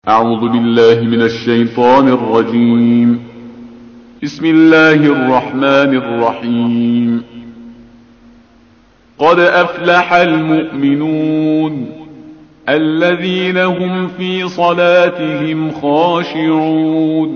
أعوذ بالله من الشيطان الرجيم. بسم الله الرحمن الرحيم. قد أفلح المؤمنون الذين هم في صلاتهم خاشعون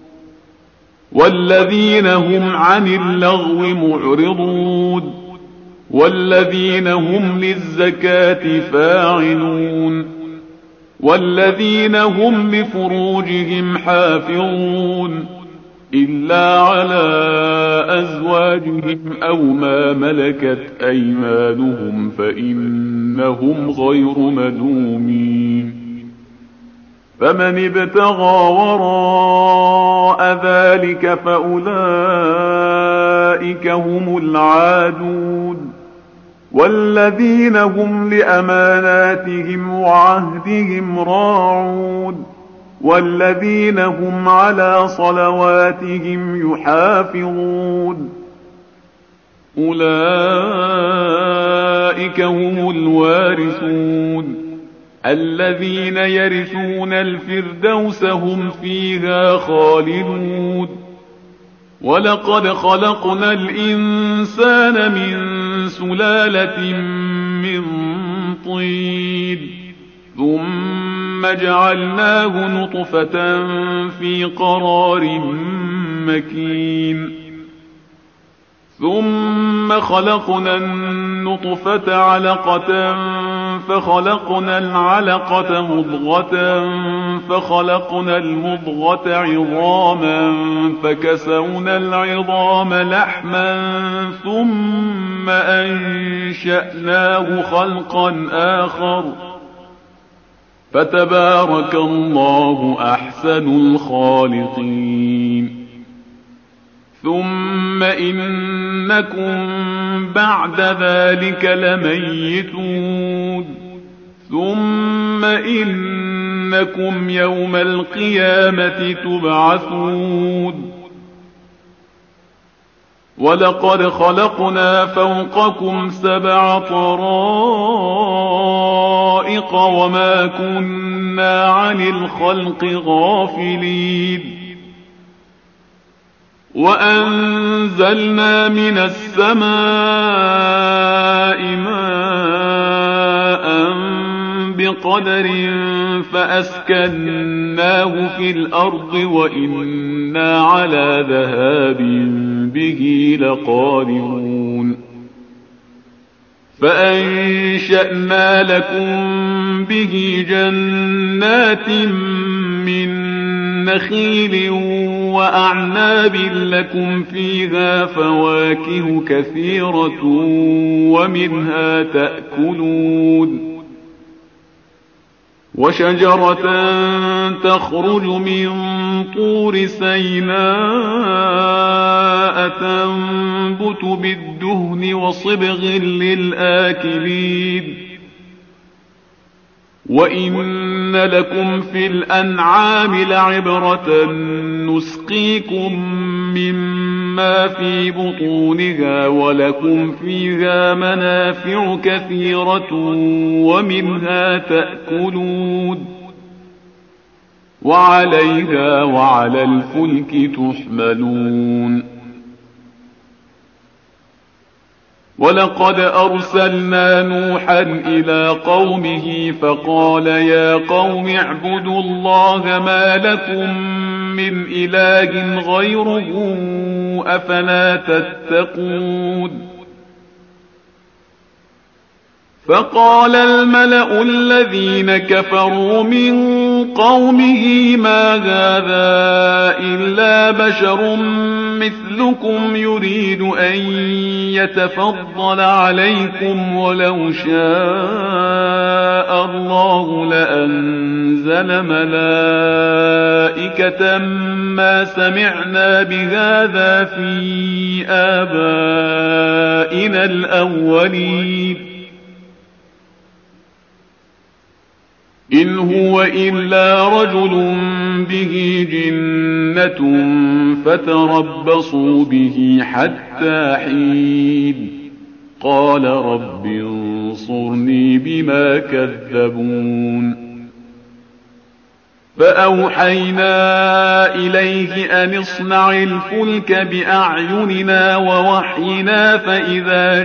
والذين هم عن اللغو معرضون والذين هم للزكاة فاعلون والذين هم لفروجهم حافظون إلا على أزواجهم أو ما ملكت أيمانهم فإنهم غير ملومين. فمن ابتغى وراء ذلك فأولئك هم العادون والذين هم لأماناتهم وعهدهم راعون والذين هم على صلواتهم يحافظون. أولئك هم الوارثون الذين يرثون الفردوس هم فيها خالدون. ولقد خلقنا الإنسان من سلالة من طين ثم جعلناه نطفة في قرار مكين ثم خلقنا النطفة علقة فخلقنا العلقة مضغة فخلقنا المضغة عظاما فكسونا العظام لحما ثم أنشأناه خلقا آخر فتبارك الله أحسن الخالقين. ثم إنكم بعد ذلك لميتون ثم إنكم يوم القيامة تبعثون. ولقد خلقنا فوقكم 7 طرائق وما كنا عن الخلق غافلين. وأنزلنا من السماء ماء بقدر فأسكناه في الأرض وإنا على ذهاب به لقادرون. فأنشأنا لكم به جنات من نخيل وأعناب لكم فيها فواكه كثيرة ومنها تأكلون. وشجرة تخرج من طور سيناء تنبت بالدهن وصبغ للآكلين. وإن لكم في الأنعام لعبرة نسقيكم مما في بطونها ولكم فيها منافع كثيرة ومنها تأكلون وعليها وعلى الفلك تحملون. ولقد أرسلنا نوحا إلى قومه فقال يا قوم اعبدوا الله ما لكم من إله غيره أفلا تتقون. فقال الملأ الذين كفروا من قومه ما هذا إلا بشر مثلكم يريد أن يتفضل عليكم ولو شاء الله لأنزل ملائكة ما سمعنا بهذا في آبائنا الأولين إن هو إلا رجل به جنة فتربصوا به حتى حين. قال رب انصرني بما كذبون. فأوحينا إليه أن اصنع الفلك بأعيننا ووحينا فإذا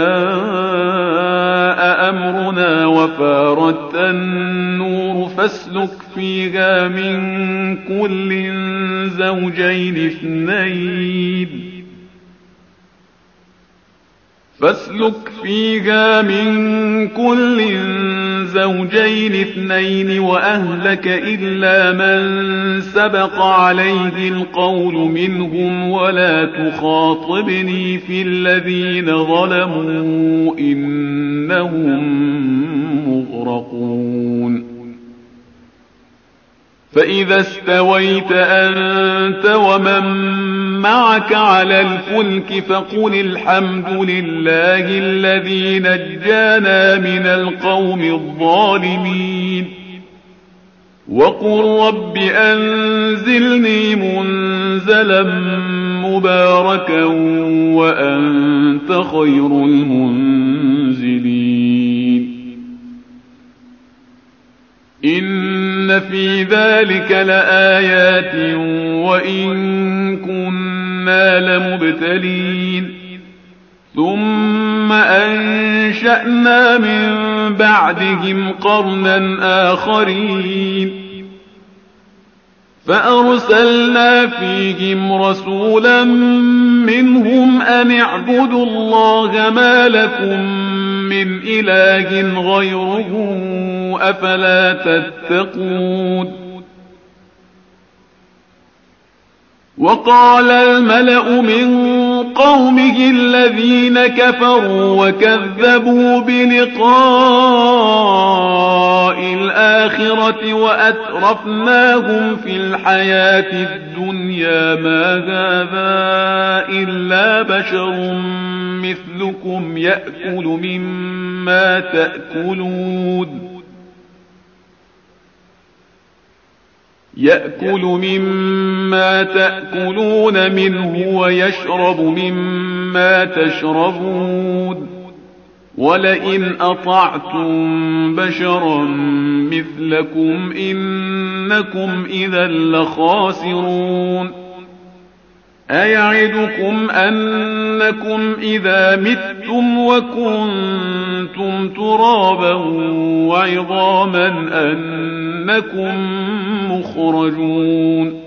جاء أمرنا وفارت النور فاسلك فيها من كل زوجين اثنين وأهلك إلا من سبق عليه القول منهم ولا تخاطبني في الذين ظلموا إنهم مغرقون فإذا استويت أنت ومن معك على الفلك فقل الحمد لله الذي نجانا من القوم الظالمين وقل رب أنزلني منزلا مباركا وأنت خير المنزلين إن في ذلك لآيات وإن كنا لمبتلين ثم أنشأنا من بعدهم قرنا آخرين فأرسلنا فيهم رسولا منهم أن اعبدوا الله ما لكم من إله غيره أفلا تتقون وقال الملأ من قومه الذين كفروا وكذبوا بلقاء الآخرة وأترفناهم في الحياة الدنيا ما هذا إلا بشر مثلكم يأكل مما تأكلون منه ويشرب مما تشربون ولئن أطعتم بشرا مثلكم إنكم إذا لخاسرون أيعدكم أنكم إذا متم وكنتم ترابا وعظاما أنكم مخرجون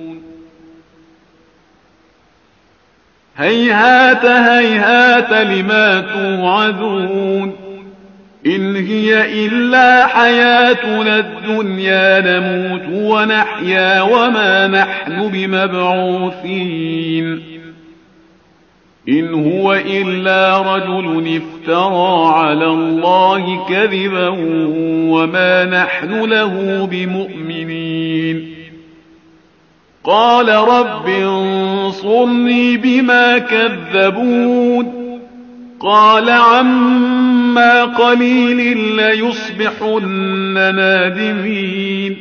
هيهات هيهات لما توعدون إن هي إلا حياتنا الدنيا نموت ونحيا وما نحن بمبعوثين إن هو إلا رجل افترى على الله كذبا وما نحن له بمؤمنين قال رب انصرني بما كذبون قال عما قليل ليصبحن نادمين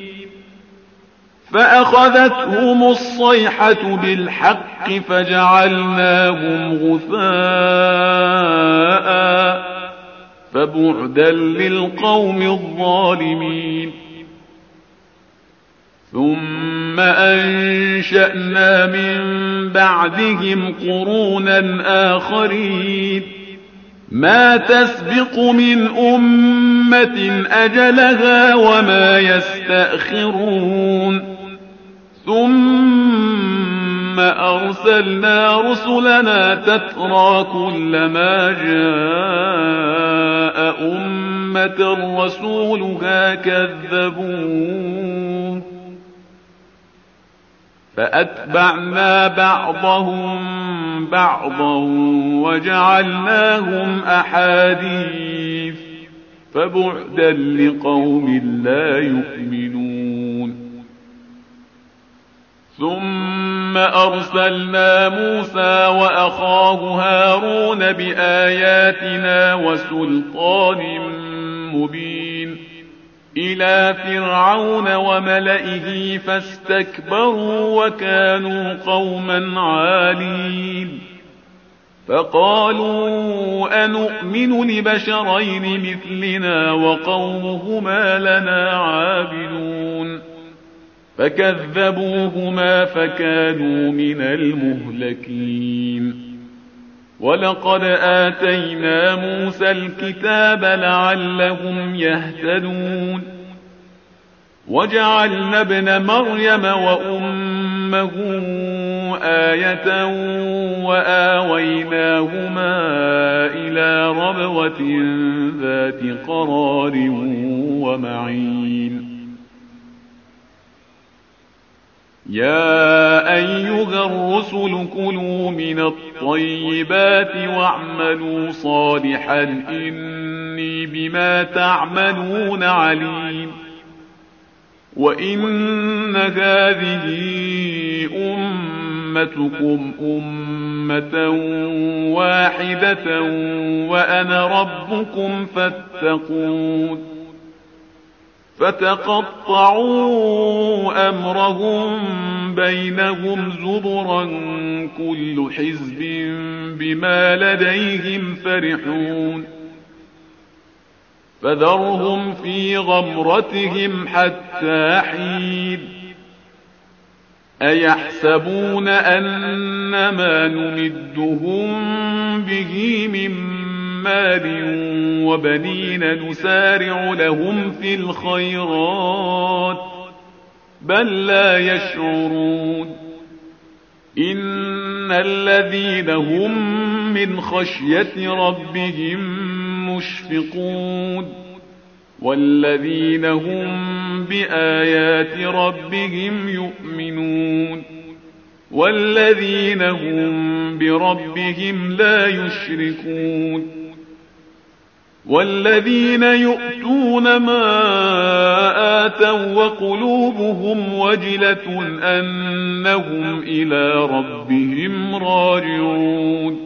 فأخذتهم الصيحة بالحق فجعلناهم غثاء فبعدا للقوم الظالمين ثم أنشأنا من بعدهم قرونا آخرين ما تسبق من أمة أجلها وما يستأخرون ثم أرسلنا رسلنا تترى كلما جاء أمة رسولها كذبوه فأتبعنا بعضهم بعضا وجعلناهم أحاديث فبعدا لقوم لا يؤمنون ثم أرسلنا موسى وأخاه هارون بآياتنا وسلطان مبين إلى فرعون وملئه فاستكبروا وكانوا قوما عالين فقالوا أنؤمن لبشرين مثلنا وقومهما لنا عابدون فكذبوهما فكانوا من المهلكين. ولقد آتينا موسى الكتاب لعلهم يهتدون. وجعلنا ابن مريم وأمه آية وآويناهما إلى ربوة ذات قرار ومعين. يا أيها الرسل كلوا من الطيبات واعملوا صالحا إني بما تعملون عليم. وإن هذه أمتكم أمة واحدة وأنا ربكم فاتقون. فتقطعوا أمرهم بينهم زبرا كل حزب بما لديهم فرحون. فذرهم في غمرتهم حتى حين. أيحسبون أن ما نمدهم به من مال وبنين نسارع لهم في الخيرات بل لا يشعرون. إن الذين هم من خشية ربهم مشفقون والذين هم بآيات ربهم يؤمنون والذين هم بربهم لا يشركون. والذين يؤتون ما آتوا وقلوبهم وجلة أنهم إلى ربهم راجعون.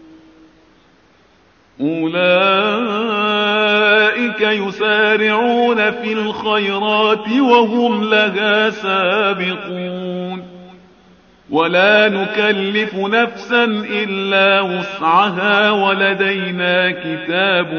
أولئك يسارعون في الخيرات وهم لها سابقون. ولا نكلف نفسا إلا وسعها ولدينا كتاب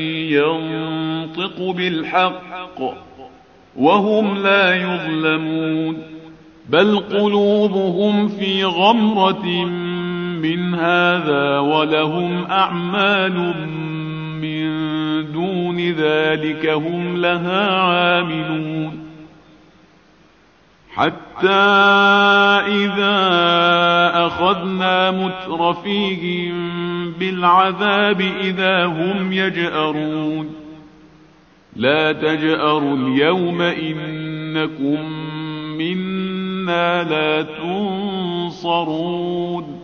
ينطق بالحق وهم لا يظلمون. بل قلوبهم في غمرة من هذا ولهم أعمال من دون ذلك هم لها عاملون. حتى إذا أخذنا مترفيهم بالعذاب إذا هم يجأرون. لا تجأروا اليوم إنكم منا لا تنصرون.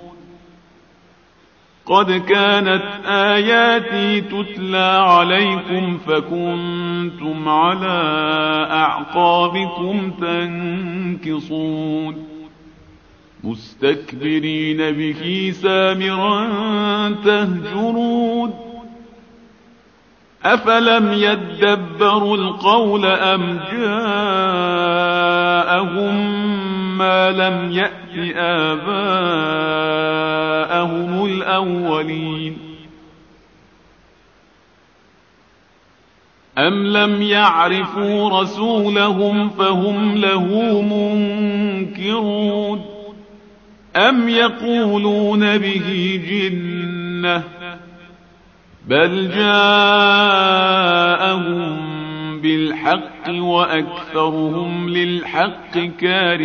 قد كانت آياتي تتلى عليكم فكنتم على أعقابكم تنكصون. مستكبرين به سامرا تهجرون. أفلم يدبروا القول أم جاءهم ما لم يأت آباءهم الأولين. أم لم يعرفوا رسولهم فهم له منكرون. أم يقولون به جنة بل جاءهم بالحق وأكثرهم للحق كارهون.